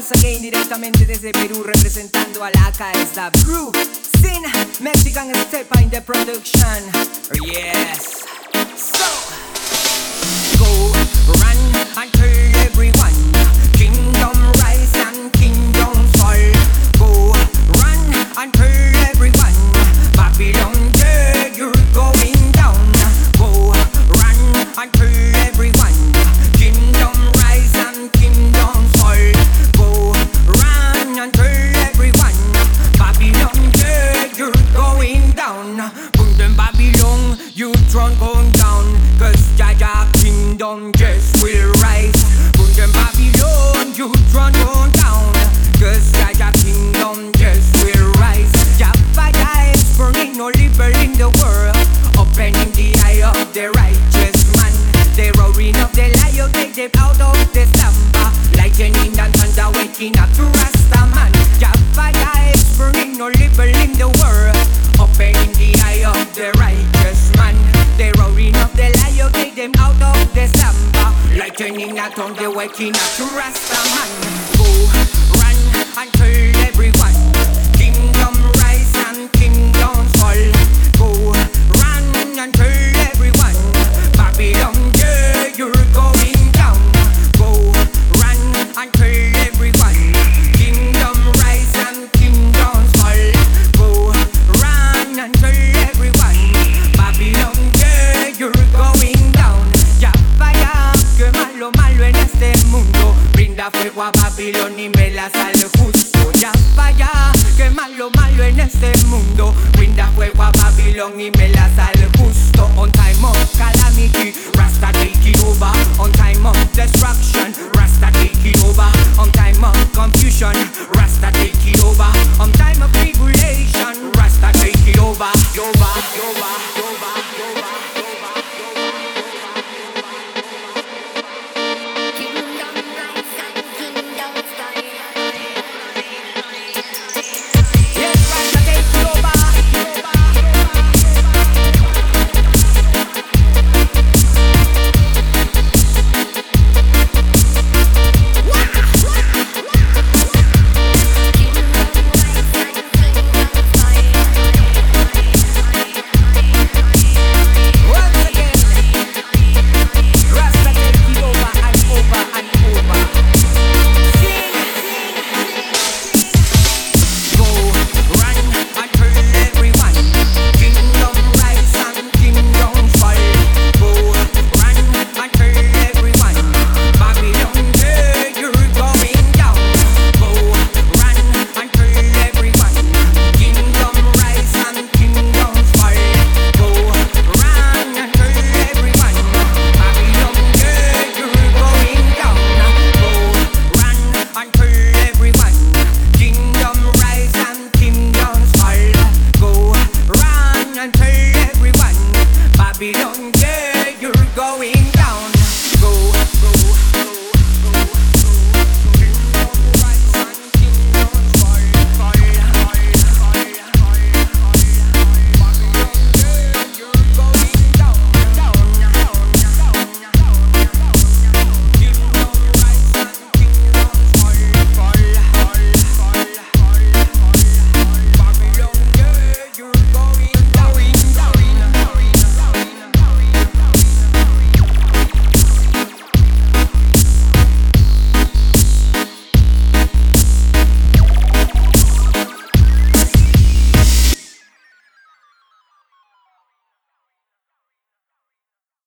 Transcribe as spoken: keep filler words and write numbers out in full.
once again directamente desde Perú representando a la K S W Sin Mexican Step in the production. Yes. So go run and tell everyone, kingdom rise and kingdom fall. Go run and tell everyone, Babylon, yeah, you're going down. Go run and tell everyone, kingdom rise and kingdom fall. Go run and tell everyone, Babylon, yeah, you're going down. Kingdom Babylon, you throne going down, cause Jaja kingdom just will rise. Kingdom Babylon, you throne going down, cause Jaja kingdom just will rise. Jaffa is burning no liberal in the world, opening the eye of the righteous man. The roaring of the lion take them out of the slumber, lightning and thunder waking up to Rastaman. Jaffa is burning no liberal in the world, opening the eye of the righteous man. The roaring of the lion take them out of the slumber, lightning and thunder waking up to Rastaman.